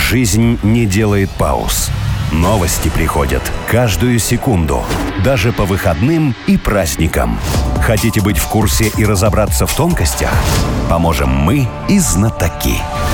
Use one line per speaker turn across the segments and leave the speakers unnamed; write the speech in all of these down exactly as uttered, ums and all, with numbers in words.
Жизнь не делает пауз. Новости приходят каждую секунду, даже по выходным и праздникам. Хотите быть в курсе и разобраться в тонкостях? Поможем мы и знатоки.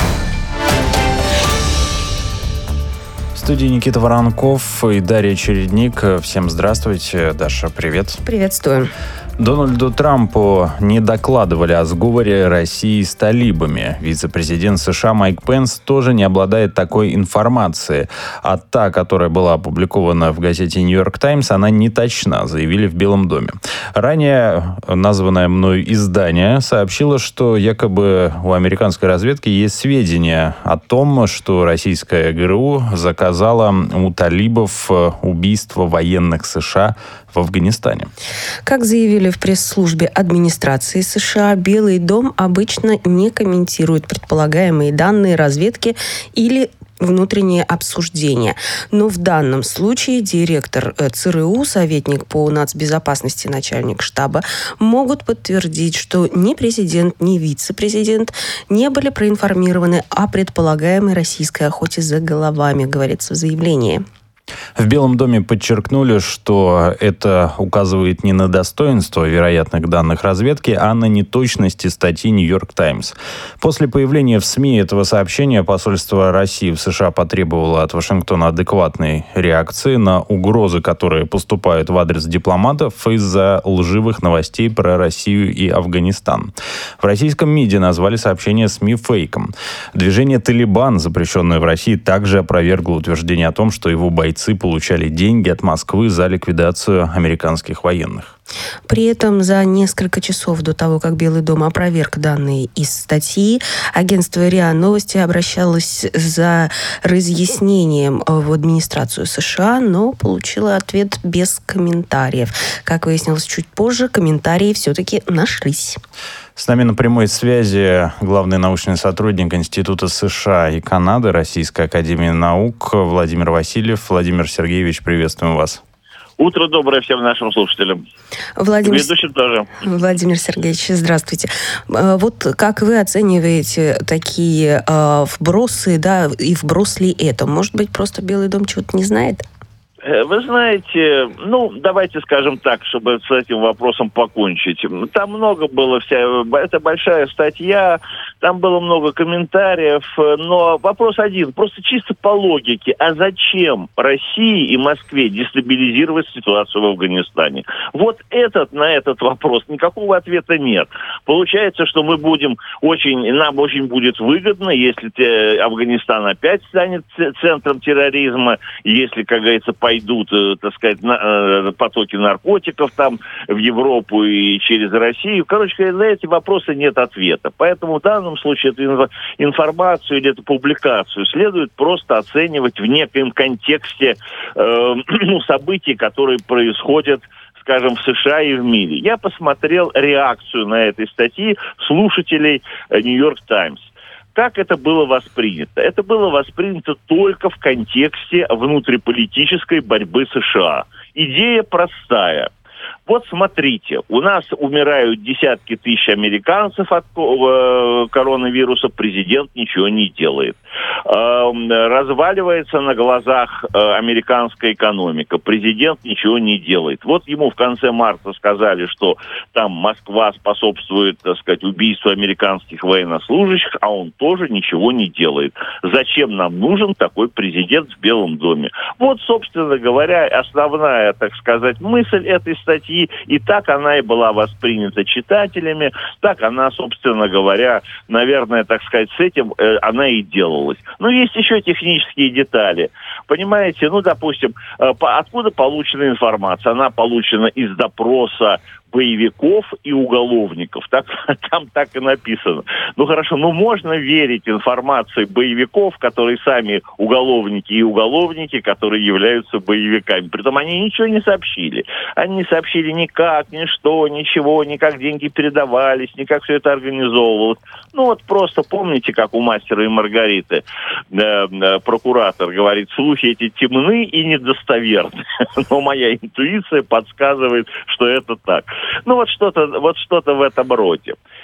В студии Никита Воронков и Дарья Чередник. Всем здравствуйте. Даша, привет.
Приветствую.
Дональду Трампу не докладывали о сговоре России с талибами. Вице-президент США Майк Пенс тоже не обладает такой информацией. А та, которая была опубликована в газете «Нью-Йорк Таймс», она не точна, заявили в Белом доме. Ранее названное мной издание сообщило, что якобы у американской разведки есть сведения о том, что российская ГРУ заказала у талибов убийство военных США в Афганистане.
Как заявили в пресс-службе администрации США, Белый дом обычно не комментирует предполагаемые данные разведки или внутренние обсуждения. Но в данном случае директор ЦРУ, советник по нацбезопасности, начальник штаба могут подтвердить, что ни президент, ни вице-президент не были проинформированы о предполагаемой российской охоте за головами, говорится в заявлении.
В Белом доме подчеркнули, что это указывает не на достоинство вероятных данных разведки, а на неточности статьи «Нью-Йорк Таймс». После появления в СМИ этого сообщения посольство России в США потребовало от Вашингтона адекватной реакции на угрозы, которые поступают в адрес дипломатов из-за лживых новостей про Россию и Афганистан. В российском МИДе назвали сообщение СМИ фейком. Движение «Талибан», запрещенное в России, также опровергло утверждение о том, что его бойцы получали деньги от Москвы за ликвидацию американских военных.
При этом за несколько часов до того, как Белый дом опроверг данные из статьи, агентство РИА Новости обращалось за разъяснением в администрацию США, но получило ответ без комментариев. Как выяснилось чуть позже, комментарии все-таки нашлись.
С нами на прямой связи главный научный сотрудник Института США и Канады Российской академии наук Владимир Васильев. Владимир Сергеевич, приветствуем вас.
Утро доброе всем нашим слушателям.
Владимир...
Ведущим тоже.
Владимир Сергеевич, здравствуйте. Вот как вы оцениваете такие э, вбросы, да, и вброс ли это? Может быть, просто Белый дом чего-то не знает?
Вы знаете, ну, давайте скажем так, чтобы с этим вопросом покончить. Там много было, вся, это большая статья, там было много комментариев, но вопрос один, просто чисто по логике. А зачем России и Москве дестабилизировать ситуацию в Афганистане? Вот этот, на этот вопрос никакого ответа нет. Получается, что мы будем очень, нам очень будет выгодно, если те, Афганистан опять станет центром терроризма, если, как говорится, по идут, так сказать, на, потоки наркотиков там в Европу и через Россию. Короче говоря, на эти вопросы нет ответа. Поэтому в данном случае эту информацию или эту публикацию следует просто оценивать в некоем контексте э, ну, событий, которые происходят, скажем, в США и в мире. Я посмотрел реакцию на этой статьи слушателей «Нью-Йорк Таймс». Как это было воспринято? Это было воспринято только в контексте внутриполитической борьбы США. Идея простая. Вот смотрите, у нас умирают десятки тысяч американцев от коронавируса, президент ничего не делает. Разваливается на глазах американская экономика, президент ничего не делает. Вот ему в конце марта сказали, что там Москва способствует, так сказать, убийству американских военнослужащих, а он тоже ничего не делает. Зачем нам нужен такой президент в Белом доме? Вот, собственно говоря, основная, так сказать, мысль этой статьи. И так она и была воспринята читателями, так она, собственно говоря, наверное, так сказать, с этим э, она и делалась. Но есть еще технические детали. Понимаете, ну, допустим, э, по, откуда получена информация? Она получена из допроса боевиков и уголовников. Так, там так и написано. Ну хорошо, ну можно верить информации боевиков, которые сами уголовники и уголовники, которые являются боевиками. Притом они ничего не сообщили. Они не сообщили никак, ни что, ничего, ни как деньги передавались, ни как все это организовывалось. Ну вот просто помните, как у «Мастера и Маргариты» э, э, прокуратор говорит, слухи эти темны и недостоверны. Но моя интуиция подсказывает, что это так. Ну вот что-то, вот что-то в этом роде.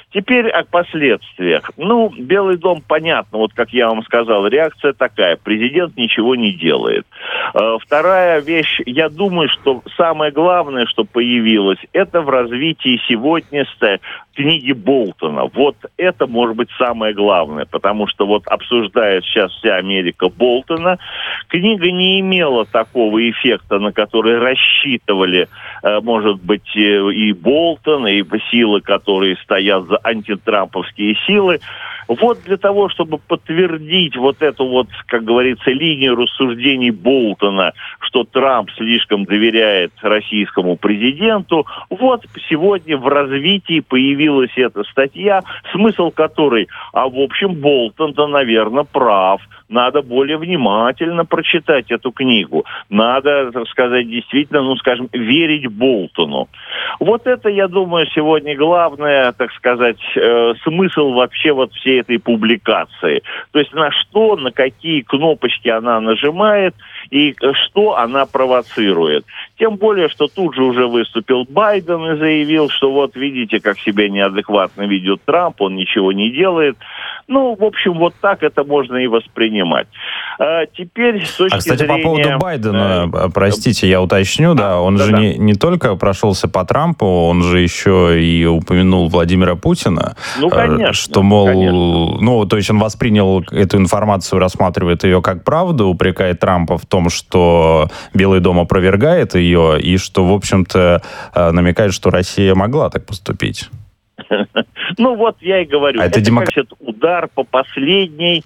Теперь о последствиях. Ну, Белый дом, понятно, вот как я вам сказал, реакция такая. Президент ничего не делает. Вторая вещь, я думаю, что самое главное, что появилось, это в развитии сегодня книги Болтона. Вот это может быть самое главное, потому что вот обсуждает сейчас вся Америка Болтона. Книга не имела такого эффекта, на который рассчитывали, может быть, и Болтон, и силы, которые стоят за антитрамповские силы. Вот для того, чтобы подтвердить вот эту вот, как говорится, линию рассуждений Болтона, что Трамп слишком доверяет российскому президенту, вот сегодня в развитии появилась эта статья, смысл которой, а в общем, Болтон-то, наверное, прав. Надо более внимательно прочитать эту книгу. Надо, так сказать, действительно, ну, скажем, верить Болтону. Вот это, я думаю, сегодня главное, так сказать, э, смысл вообще вот всей этой публикации. То есть на что, на какие кнопочки она нажимает и что она провоцирует. Тем более, что тут же уже выступил Байден и заявил, что вот видите, как себя неадекватно ведет Трамп, он ничего не делает. Ну, в общем, вот так это можно и воспринимать. А теперь с точки
А, кстати,
зрения...
по поводу Байдена, простите, я уточню, да, он да, же да. Не, не только прошелся по Трампу, он же еще и упомянул Владимира Путина.
Ну, конечно.
Что, мол,
конечно.
ну, то есть он воспринял эту информацию, рассматривает ее как правду, упрекает Трампа в том, что Белый дом опровергает ее, и что, в общем-то, намекает, что Россия могла так поступить.
Ну вот я и говорю,
а это,
это
демок...
как удар по последней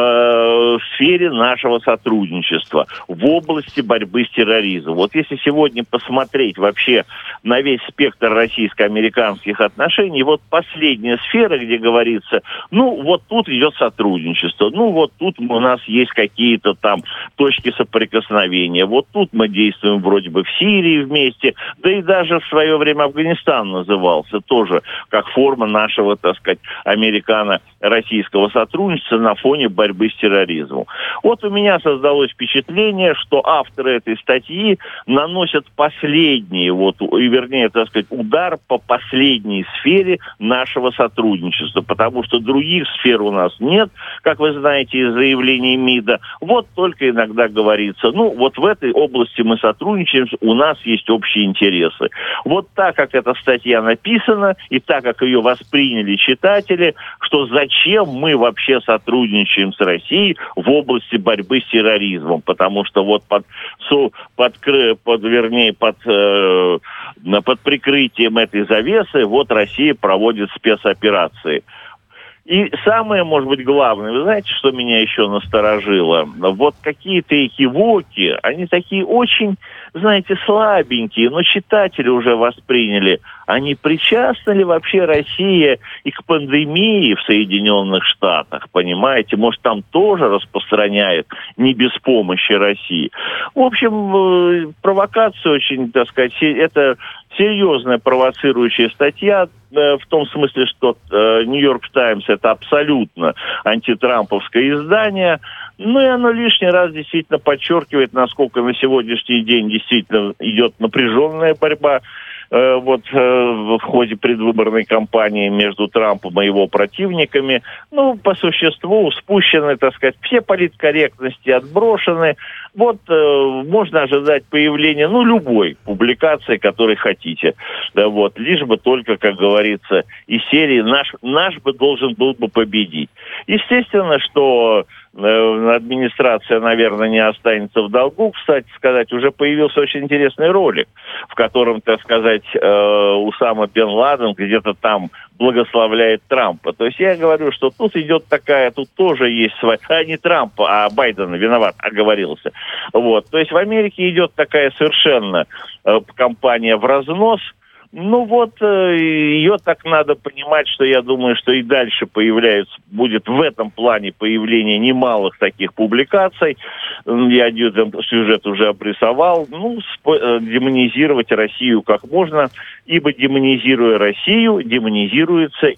э, сфере нашего сотрудничества в области борьбы с терроризмом. Вот если сегодня посмотреть вообще на весь спектр российско-американских отношений, вот последняя сфера, где говорится, ну вот тут идет сотрудничество, ну вот тут у нас есть какие-то там точки соприкосновения, вот тут мы действуем вроде бы в Сирии вместе, да и даже в свое время Афганистан назывался тоже как форма нашего, так сказать, американо-российского сотрудничества на фоне борьбы с терроризмом. Вот у меня создалось впечатление, что авторы этой статьи наносят последний, вот, и вернее, так сказать, удар по последней сфере нашего сотрудничества, потому что других сфер у нас нет, как вы знаете из заявлений МИДа. Вот только иногда говорится, ну, вот в этой области мы сотрудничаем, у нас есть общие интересы. Вот так, как эта статья написана, и так, как ее восприняли читатели, что зачем мы вообще сотрудничаем с Россией в области борьбы с терроризмом, потому что вот под, под, под вернее, под, э, под прикрытием этой завесы вот Россия проводит спецоперации. И самое, может быть, главное, вы знаете, что меня еще насторожило? Вот какие-то экивоки, они такие очень, знаете, слабенькие, но читатели уже восприняли. А не причастна ли вообще Россия и к пандемии в Соединенных Штатах, понимаете? Может, там тоже распространяет не без помощи России. В общем, провокация очень, так сказать, это серьезная провоцирующая статья, в том смысле, что «Нью-Йорк Таймс» — это абсолютно антитрамповское издание, ну и оно лишний раз действительно подчеркивает, насколько на сегодняшний день действительно идет напряженная борьба вот в ходе предвыборной кампании между Трампом и его противниками. Ну, по существу спущены, так сказать, все политкорректности отброшены. Вот э, можно ожидать появления, ну, любой публикации, которой хотите. Да, вот, лишь бы только, как говорится, из серии «Наш, наш бы должен был бы победить». Естественно, что э, администрация, наверное, не останется в долгу. Кстати сказать, уже появился очень интересный ролик, в котором, так сказать, э, Усама бен Ладен где-то там благословляет Трампа. То есть я говорю, что тут идет такая, тут тоже есть своя... А не Трампа, а Байдена, виноват, оговорился. Вот. То есть в Америке идет такая совершенно э, кампания в разнос. Ну вот, э, ее так надо понимать, что я думаю, что и дальше появляются, будет в этом плане появление немалых таких публикаций. Я этот сюжет уже обрисовал. Ну, спо- э, демонизировать Россию как можно, ибо демонизируя Россию, демонизируется и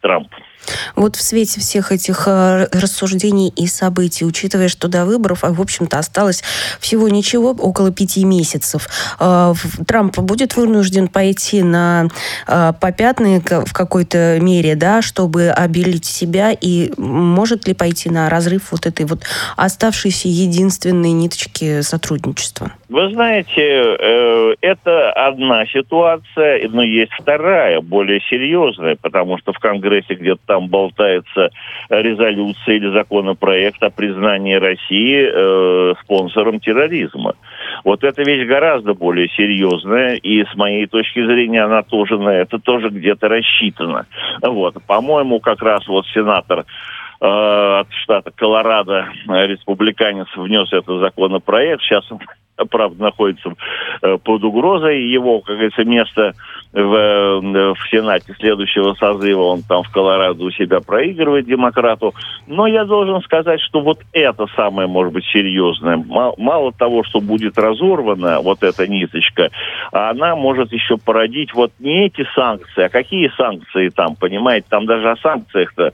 Трамп.
Вот в свете всех этих э, рассуждений и событий, учитывая, что до выборов, в общем-то, осталось всего ничего, около пяти месяцев, э, Трамп будет вынужден пойти на э, попятные в какой-то мере, да, чтобы обелить себя, и может ли пойти на разрыв вот этой вот оставшейся единственной ниточки сотрудничества?
Вы знаете, э, это одна ситуация, но есть вторая, более серьезная, потому что в Конгрессе где-то там болтается резолюция или законопроект о признании России э, спонсором терроризма. Вот эта вещь гораздо более серьезная, и с моей точки зрения она тоже на это тоже где-то рассчитана. Вот. По-моему, как раз вот сенатор э, от штата Колорадо, республиканец, внес этот законопроект. Сейчас он, правда, находится э, под угрозой. Его, как говорится, место в, в Сенате следующего созыва, он там в Колорадо у себя проигрывает демократу. Но я должен сказать, что вот это самое, может быть, серьезное. Мало, мало того, что будет разорвана вот эта ниточка, она может еще породить вот не эти санкции, а какие санкции там, понимаете? Там даже о санкциях-то,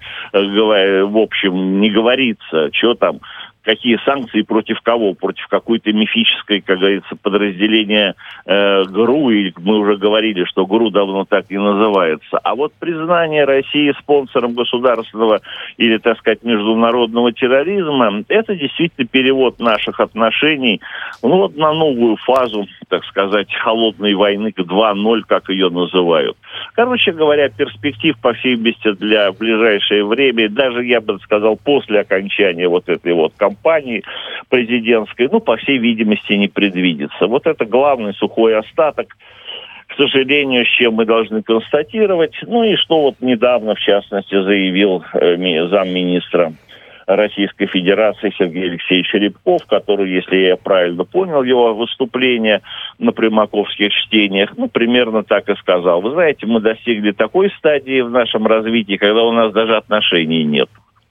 в общем, не говорится. Что там? Какие санкции против кого? Против какой-то мифической, как говорится, подразделения э, ГРУ, или мы уже говорили, что ГРУ давно так не называется. А вот признание России спонсором государственного или, так сказать, международного терроризма, это действительно перевод наших отношений, ну вот на новую фазу, так сказать, холодной войны два ноль, как ее называют. Короче говоря, перспектив, по всей видимости, для ближайшее время, даже, я бы сказал, после окончания вот этой вот кампании президентской, ну, по всей видимости, не предвидится. Вот это главный сухой остаток, к сожалению, с чем мы должны констатировать. Ну и что вот недавно, в частности, заявил э, замминистра Российской Федерации Сергей Алексеевич Рябков, который, если я правильно понял его выступление на примаковских чтениях, ну, примерно так и сказал. Вы знаете, мы достигли такой стадии в нашем развитии, когда у нас даже отношений нет.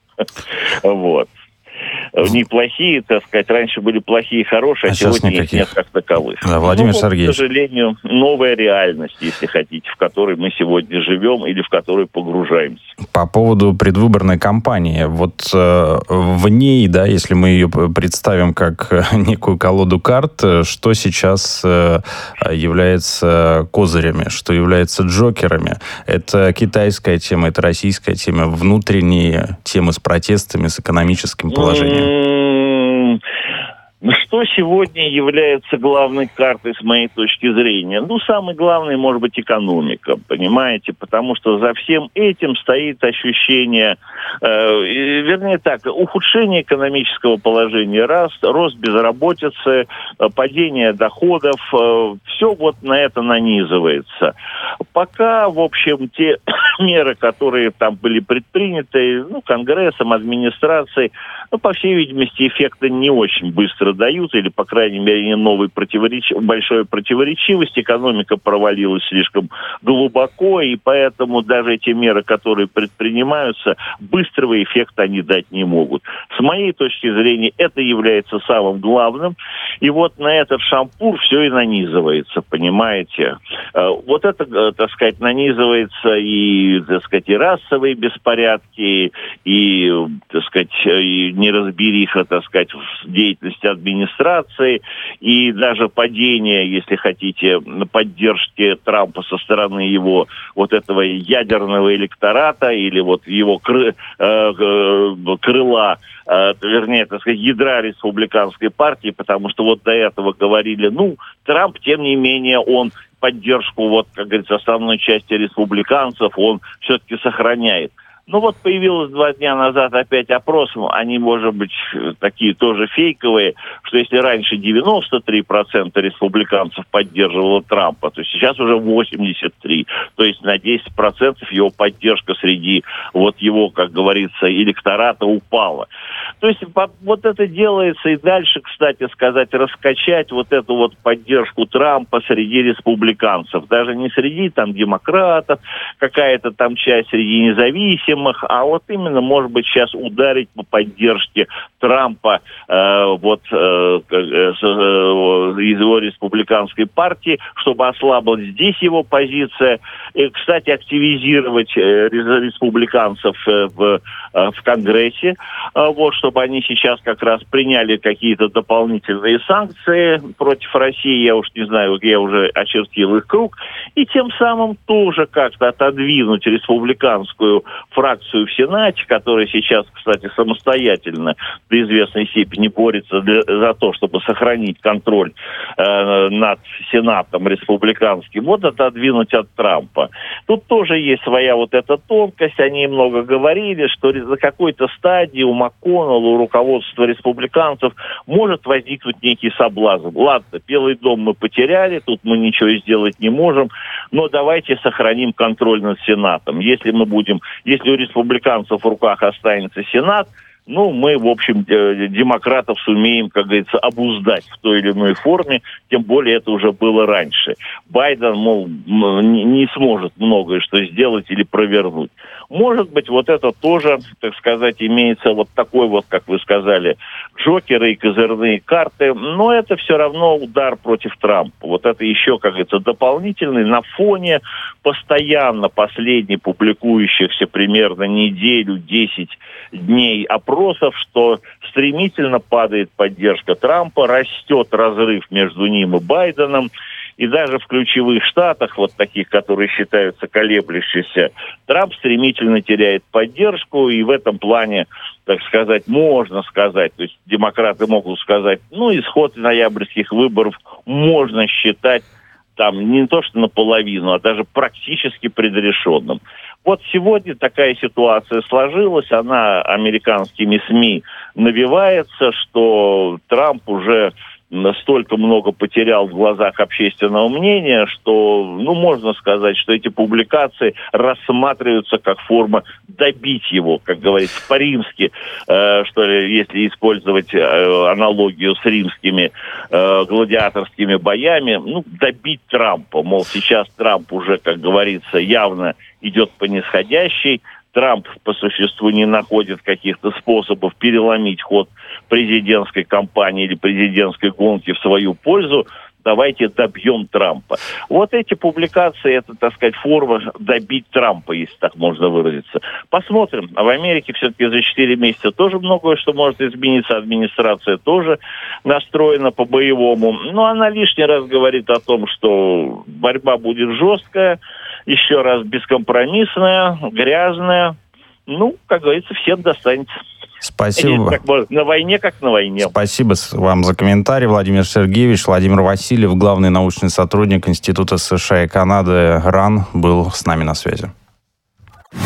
Вот. Неплохие, так сказать, раньше были плохие и хорошие, а, а сегодня их нет как таковых.
Да, Владимир
ну,
Сергеевич.
Вот, к сожалению, новая реальность, если хотите, в которой мы сегодня живем или в которой погружаемся.
По поводу предвыборной кампании, вот э, в ней, да, если мы ее представим как некую колоду карт, что сейчас э, является козырями, что является джокерами? Это китайская тема, это российская тема, внутренние темы с протестами, с экономическим положением.
Что сегодня является главной картой с моей точки зрения? Ну, самый главный, может быть, экономика, понимаете? Потому что за всем этим стоит ощущение, э, вернее так, ухудшение экономического положения, раз, рост безработицы, падение доходов, э, все вот на это нанизывается. Пока, в общем, те меры, которые там были предприняты, ну, Конгрессом, администрацией, ну, по всей видимости, эффекты не очень быстро дают, или, по крайней мере, новой противоречи... большой противоречивости. Экономика провалилась слишком глубоко, и поэтому даже эти меры, которые предпринимаются, быстрого эффекта они дать не могут. С моей точки зрения, это является самым главным. И вот на этот шампур все и нанизывается, понимаете? Вот это, так сказать, нанизывается и, так сказать, и расовые беспорядки, и, так сказать, и неразбериха, так сказать, в деятельности администрации, и даже падение, если хотите, на поддержке Трампа со стороны его вот этого ядерного электората или вот его кры, э, крыла, э, вернее, так сказать, ядра республиканской партии, потому что вот до этого говорили, ну, Трамп, тем не менее, он поддержку, вот, как говорится, основной части республиканцев он все-таки сохраняет. Ну вот появилось два дня назад опять опрос, они, может быть, такие тоже фейковые, что если раньше девяносто три процента республиканцев поддерживало Трампа, то сейчас уже восемьдесят три процента. То есть на десять процентов его поддержка среди вот его, как говорится, электората упала. То есть вот это делается и дальше, кстати сказать, раскачать вот эту вот поддержку Трампа среди республиканцев. Даже не среди там демократов, какая-то там часть среди независимых, независимых, а вот именно, может быть, сейчас ударить по поддержке Трампа э, вот э, э, из его республиканской партии, чтобы ослабить здесь его позиция. И, кстати, активизировать э, республиканцев э, в, э, в Конгрессе, э, вот, чтобы они сейчас как раз приняли какие-то дополнительные санкции против России. Я уж не знаю, я уже очертил их круг. И тем самым тоже как-то отодвинуть республиканскую фракцию в Сенате, которая сейчас, кстати, самостоятельно до известной степени борется для, за то, чтобы сохранить контроль э, над Сенатом республиканским, вот отодвинуть от Трампа. Тут тоже есть своя вот эта тонкость. Они много говорили, что за какой-то стадии у МакКоннелла, у руководства республиканцев может возникнуть некий соблазн. Ладно, Белый дом мы потеряли, тут мы ничего сделать не можем, но давайте сохраним контроль над Сенатом. Если мы будем, если у республиканцев в руках останется Сенат, ну, мы, в общем, демократов сумеем, как говорится, обуздать в той или иной форме, тем более это уже было раньше. Байден, мол, не сможет многое что сделать или провернуть. Может быть, вот это тоже, так сказать, имеется вот такой вот, как вы сказали, джокеры и козырные карты, но это все равно удар против Трампа. Вот это еще, как говорится, дополнительный на фоне постоянно последний публикующихся примерно неделю-десять дней опросов, что стремительно падает поддержка Трампа, растет разрыв между ним и Байденом. И даже в ключевых штатах, вот таких, которые считаются колеблющимися, Трамп стремительно теряет поддержку, и в этом плане, так сказать, можно сказать, то есть демократы могут сказать, ну, исход ноябрьских выборов можно считать там не то что наполовину, а даже практически предрешенным. Вот сегодня такая ситуация сложилась, она американскими СМИ навевается, что Трамп уже настолько много потерял в глазах общественного мнения, что, ну, можно сказать, что эти публикации рассматриваются как форма добить его, как говорится, по-римски, э, что ли, если использовать э, аналогию с римскими э, гладиаторскими боями, ну, добить Трампа. Мол, сейчас Трамп уже, как говорится, явно идет по нисходящей, Трамп по существу не находит каких-то способов переломить ход президентской кампании или президентской гонки в свою пользу. Давайте добьем Трампа. Вот эти публикации, это, так сказать, форма добить Трампа, если так можно выразиться. Посмотрим. А в Америке все-таки за четыре месяца тоже многое что может измениться. Администрация тоже настроена по-боевому. Но она лишний раз говорит о том, что борьба будет жесткая, еще раз бескомпромиссная, грязная. Ну, как говорится, всем достанется.
Спасибо.
Как, на войне, как на войне.
Спасибо вам за комментарий. Владимир Сергеевич, Владимир Васильев, главный научный сотрудник Института США и Канады РАН, был с нами на связи.